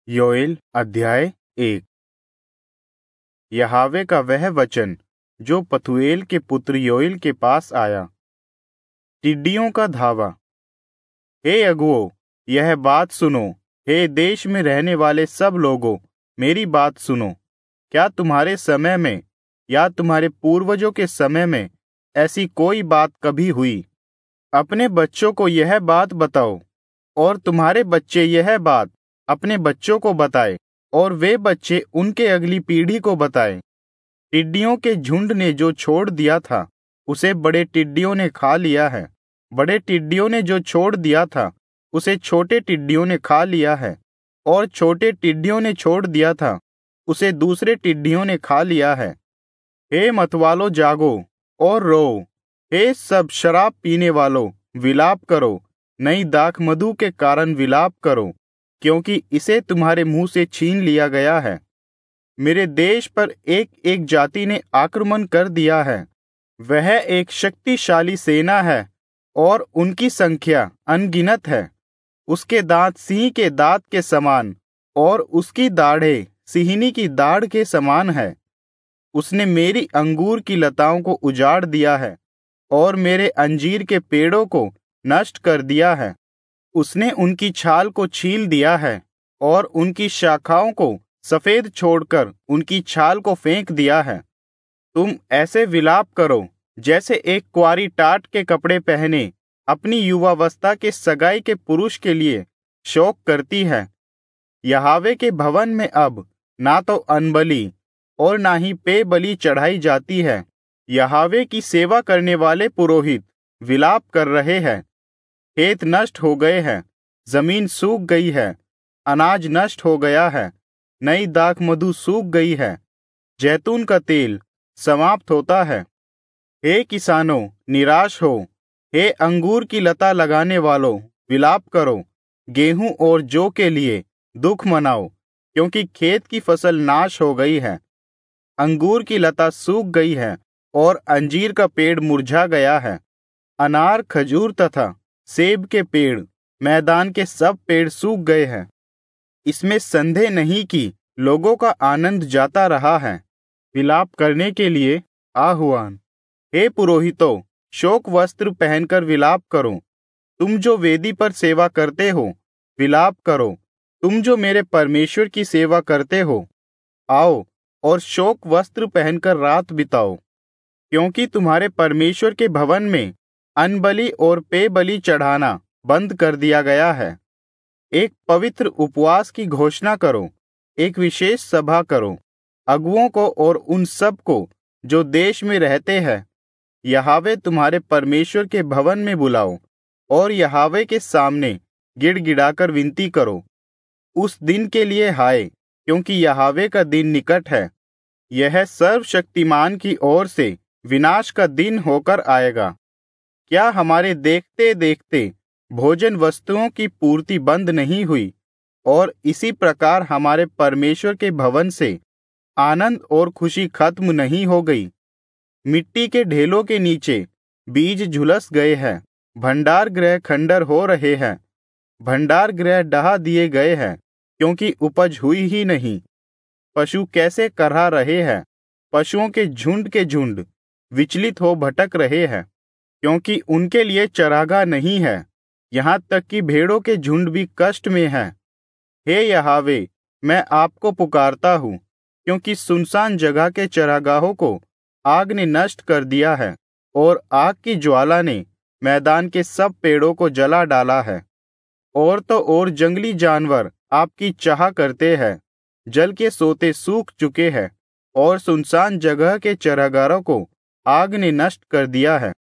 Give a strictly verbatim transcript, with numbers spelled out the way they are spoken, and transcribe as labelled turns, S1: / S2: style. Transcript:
S1: योएल अध्याय एक। यहोवा का वह वचन जो पथूएल के पुत्र योएल के पास आया। टिड्डियों का धावा। हे अगुओं, यह बात सुनो। हे देश में रहने वाले सब लोगों, मेरी बात सुनो। क्या तुम्हारे समय में या तुम्हारे पूर्वजों के समय में ऐसी कोई बात कभी हुई? अपने बच्चों को यह बात बताओ, और तुम्हारे बच्चे यह बात अपने बच्चों को बताए, और वे बच्चे उनके अगली पीढ़ी को बताए। टिड्डियों के झुंड ने जो छोड़ दिया था, उसे बड़े टिड्डियों ने खा लिया है। बड़े टिड्डियों ने जो छोड़ दिया था, उसे छोटे टिड्डियों ने खा लिया है। और छोटे टिड्डियों ने छोड़ दिया था, उसे दूसरे टिड्डियों ने खा लिया है। हे मतवालों, जागो और रो। हे सब शराब पीने वालों, विलाप करो। नई दाख मधु के कारण विलाप करो, क्योंकि इसे तुम्हारे मुंह से छीन लिया गया है। मेरे देश पर एक एक जाति ने आक्रमण कर दिया है। वह एक शक्तिशाली सेना है, और उनकी संख्या अनगिनत है। उसके दांत सिंह के दांत के समान, और उसकी दाढ़ें सिंहनी की दाढ़ के समान है। उसने मेरी अंगूर की लताओं को उजाड़ दिया है, और मेरे अंजीर के पेड़ों को नष्ट कर दिया है। उसने उनकी छाल को छील दिया है, और उनकी शाखाओं को सफेद छोड़कर उनकी छाल को फेंक दिया है। तुम ऐसे विलाप करो जैसे एक कुंवारी टाट के कपड़े पहने अपनी युवावस्था के सगाई के पुरुष के लिए शोक करती है। यहोवा के भवन में अब ना तो अन्नबलि और ना ही पेय बलि चढ़ाई जाती है। यहोवा की सेवा करने वाले पुरोहित विलाप कर रहे हैं। खेत नष्ट हो गए हैं, जमीन सूख गई है, अनाज नष्ट हो गया है, नई दाख मधु सूख गई है, जैतून का तेल समाप्त होता है। हे किसानों, निराश हो। हे अंगूर की लता लगाने वालों, विलाप करो। गेहूं और जौ के लिए दुख मनाओ, क्योंकि खेत की फसल नाश हो गई है। अंगूर की लता सूख गई है, और अंजीर का पेड़ मुरझा गया है। अनार, खजूर तथा सेब के पेड़, मैदान के सब पेड़ सूख गए हैं। इसमें संदेह नहीं कि लोगों का आनंद जाता रहा है। विलाप करने के लिए आह्वान। हे पुरोहितों, शोक वस्त्र पहनकर विलाप करो। तुम जो वेदी पर सेवा करते हो, विलाप करो। तुम जो मेरे परमेश्वर की सेवा करते हो, आओ और शोक वस्त्र पहनकर रात बिताओ, क्योंकि तुम्हारे परमेश्वर के भवन में अन्नबलि और पेय बलि चढ़ाना बंद कर दिया गया है। एक पवित्र उपवास की घोषणा करो, एक विशेष सभा करो। अगुओं को और उन सब को जो देश में रहते हैं, यहोवा तुम्हारे परमेश्वर के भवन में बुलाओ, और यहोवा के सामने गिड़गिड़ाकर विनती करो। उस दिन के लिए हाय, क्योंकि यहोवा का दिन निकट है। यह सर्वशक्तिमान की ओर से विनाश का दिन होकर आएगा। क्या हमारे देखते देखते भोजन वस्तुओं की पूर्ति बंद नहीं हुई, और इसी प्रकार हमारे परमेश्वर के भवन से आनंद और खुशी खत्म नहीं हो गई? मिट्टी के ढेलों के नीचे बीज झुलस गए हैं, भंडार गृह खंडर हो रहे हैं, भंडार गृह ढहा दिए गए हैं, क्योंकि उपज हुई ही नहीं। पशु कैसे करहा रहे हैं, पशुओं के झुंड के झुंड विचलित हो भटक रहे हैं, क्योंकि उनके लिए चरागाह नहीं है। यहाँ तक कि भेड़ों के झुंड भी कष्ट में हैं। हे यहोवा, मैं आपको पुकारता हूँ, क्योंकि सुनसान जगह के चरागाहों को आग ने नष्ट कर दिया है, और आग की ज्वाला ने मैदान के सब पेड़ों को जला डाला है। और तो और जंगली जानवर आपकी चाह करते हैं। जल के सोते सूख चुके हैं, और सुनसान जगह के चरागाहों को आग ने नष्ट कर दिया है।